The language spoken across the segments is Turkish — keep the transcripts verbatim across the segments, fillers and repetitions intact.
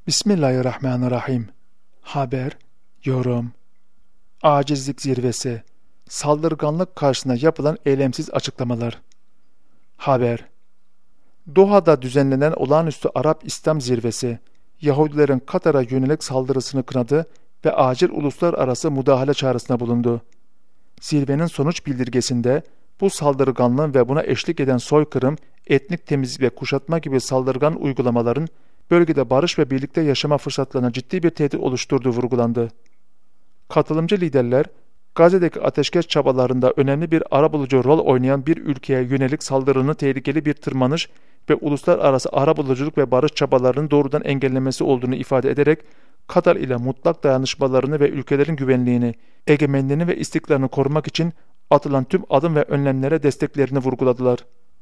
Bismillahirrahmanirrahim. Haber, yorum, acizlik zirvesi, saldırganlık karşısında yapılan eylemsiz açıklamalar. Haber, Doha'da düzenlenen olağanüstü Arap-İslam zirvesi, Yahudilerin Katar'a yönelik saldırısını kınadı ve acil uluslararası müdahale çağrısında bulundu. Zirvenin sonuç bildirgesinde, bu saldırganlığın ve buna eşlik eden soykırım, etnik temizlik ve kuşatma gibi saldırgan uygulamaların bölgede barış ve birlikte yaşama fırsatlarına ciddi bir tehdit oluşturduğu vurgulandı. Katılımcı liderler, Gazze'deki ateşkes çabalarında önemli bir arabulucu rol oynayan bir ülkeye yönelik saldırının tehlikeli bir tırmanış ve uluslararası arabuluculuk ve barış çabalarının doğrudan engellemesi olduğunu ifade ederek, Katar ile mutlak dayanışmalarını ve ülkelerin güvenliğini, egemenliğini ve istiklalini korumak için atılan tüm adım ve önlemlere desteklerini vurguladılar.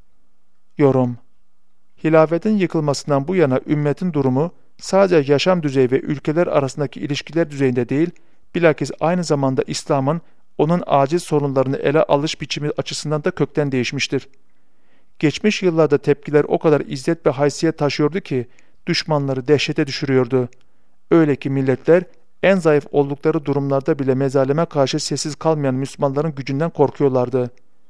Yorum: Hilafetin yıkılmasından bu yana ümmetin durumu sadece yaşam düzeyi ve ülkeler arasındaki ilişkiler düzeyinde değil, bilakis aynı zamanda İslam'ın onun acil sorunlarını ele alış biçimi açısından da kökten değişmiştir. Geçmiş yıllarda tepkiler o kadar izzet ve haysiyet taşıyordu ki düşmanları dehşete düşürüyordu. Öyle ki milletler en zayıf oldukları durumlarda bile mezalime karşı sessiz kalmayan Müslümanların gücünden korkuyorlardı.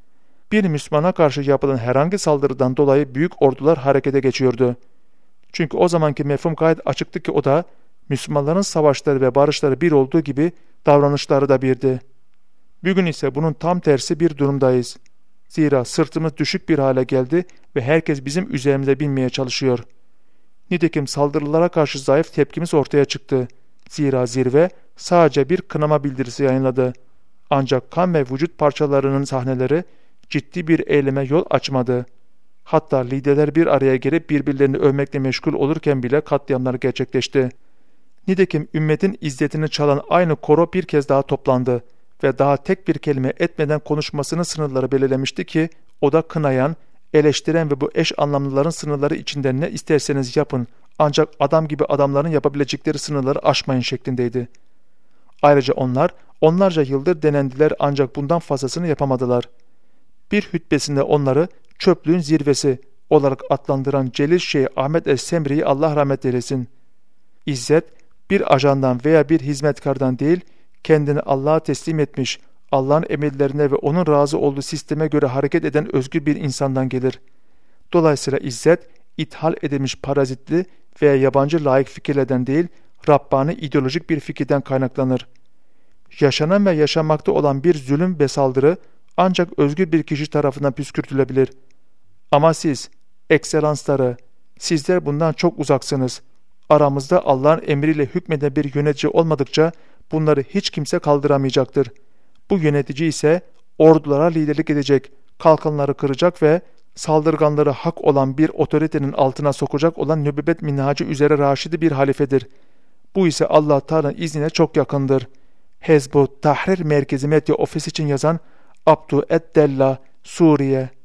Bir Müslümana karşı yapılan herhangi saldırıdan dolayı büyük ordular harekete geçiyordu. Çünkü o zamanki mefhum gayet açıktı ki o da Müslümanların savaşları ve barışları bir olduğu gibi davranışları da birdi. Bugün ise bunun tam tersi bir durumdayız. Zira sırtımız düşük bir hale geldi ve herkes bizim üzerimize binmeye çalışıyor. Nitekim saldırılara karşı zayıf tepkimiz ortaya çıktı. Zira zirve sadece bir kınama bildirisi yayınladı. Ancak kan ve vücut parçalarının sahneleri ciddi bir eyleme yol açmadı. Hatta liderler bir araya gelip birbirlerini övmekle meşgul olurken bile katliamlar gerçekleşti. Nitekim ümmetin izzetini çalan aynı koro bir kez daha toplandı ve daha tek bir kelime etmeden konuşmasının sınırları belirlemişti ki o da kınayan, eleştiren ve bu eş anlamlıların sınırları içinde ne isterseniz yapın ancak adam gibi adamların yapabilecekleri sınırları aşmayın şeklindeydi. Ayrıca onlar onlarca yıldır denendiler ancak bundan fazlasını yapamadılar. Bir hutbesinde onları çöplüğün zirvesi olarak adlandıran Celil Şeyh Ahmet Es-Semri'yi Allah rahmet eylesin. İzzet, bir ajandan veya bir hizmetkardan değil, kendini Allah'a teslim etmiş, Allah'ın emirlerine ve onun razı olduğu sisteme göre hareket eden özgür bir insandan gelir. Dolayısıyla izzet, ithal edilmiş parazitli veya yabancı laik fikirlerden değil, Rabbani ideolojik bir fikirden kaynaklanır. Yaşanan ve yaşanmakta olan bir zulüm ve saldırı, ancak özgür bir kişi tarafından püskürtülebilir. Ama siz, ekselansları, sizler bundan çok uzaksınız. Aramızda Allah'ın emriyle hükmeden bir yönetici olmadıkça bunları hiç kimse kaldıramayacaktır. Bu yönetici ise ordulara liderlik edecek, kalkanları kıracak ve saldırganları hak olan bir otoritenin altına sokacak olan nübüvvet minhacı üzere raşidi bir halifedir. Bu ise Allah Teala'nın iznine çok yakındır. Hezb-ı Tahrir Merkezi Medya Ofisi için yazan Abdü Eddella, Suriye.